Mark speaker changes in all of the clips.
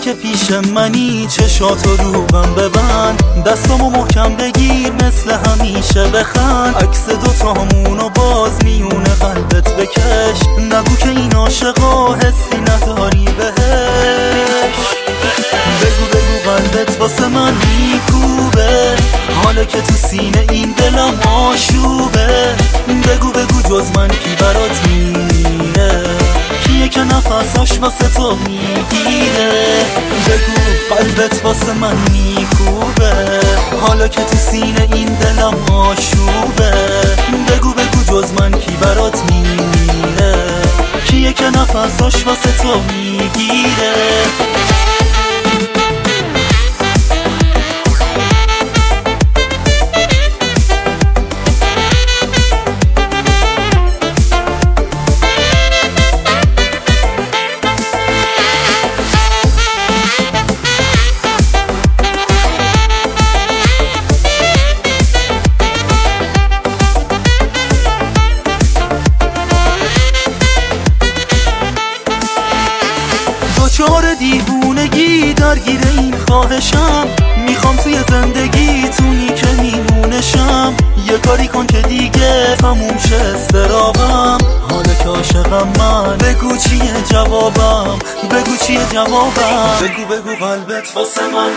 Speaker 1: که پیش منی چشاتو روبم ببند، دستامو محکم بگیر مثل همیشه بخند، عکس دوتامونو باز میونه قلبت بکش، نگو که این عاشقا حسی نداری بهش. بگو قلبت واسه من میکوبه، حالا که تو سینه این دلم آشوبه. بگو جز من کی برات میره، کیه که نفساش واسه تو میگیره. بگو قلبت واسه من میکوبه، حالا که تو سینه این دلم آشوبه. بگو جز من کی برات میره، کیه که نفساش واسه تو میگیره. دچار دیوونگی درگیر این خواهشم، میخوام توی زندگی تونی که میمونشم. یه کاری کن که دیگه تموم شه استرابم، حالا که عاشقم من بگو چیه جوابم، بگو چیه جوابم. بگو قلبت واسه من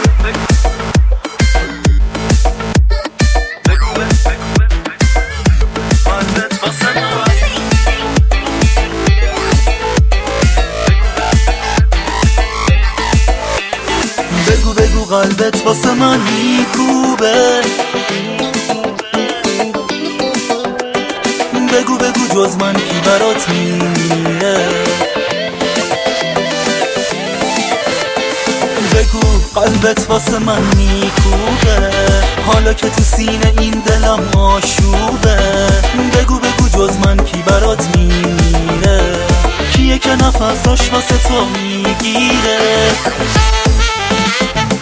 Speaker 1: بگو قلبت واسه من میکوبه. بگو جز من کی برات میره. بگو قلبت واسه من میکوبه، حالا که تو سینه این دلم آشوبه. بگو جز من کی برات میره، کیه که نفساش واسه تو میگیره.